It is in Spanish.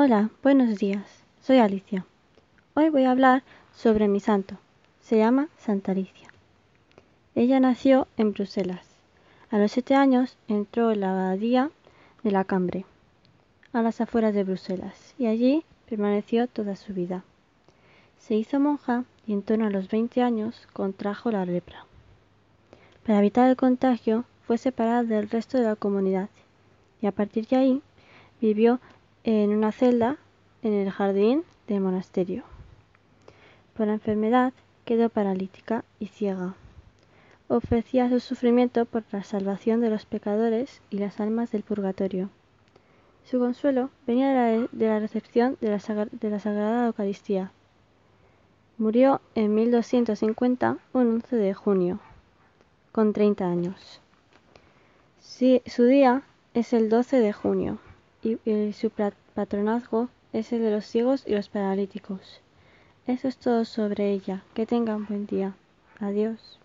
Hola, buenos días. Soy Alicia. Hoy voy a hablar sobre mi santo. Se llama Santa Alicia. Ella nació en Bruselas. A los 7 años entró en la abadía de la Cambre, a las afueras de Bruselas, y allí permaneció toda su vida. Se hizo monja y en torno a los 20 años contrajo la lepra. Para evitar el contagio, fue separada del resto de la comunidad y a partir de ahí vivió en una celda en el jardín del monasterio. Por la enfermedad quedó paralítica y ciega. Ofrecía su sufrimiento por la salvación de los pecadores y las almas del purgatorio. Su consuelo venía de la recepción de la Sagrada Eucaristía. Murió en 1250, un 11 de junio, con 30 años. Su día es el 12 de junio y su patronazgo es el de los ciegos y los paralíticos. Eso es todo sobre ella. Que tengan buen día. Adiós.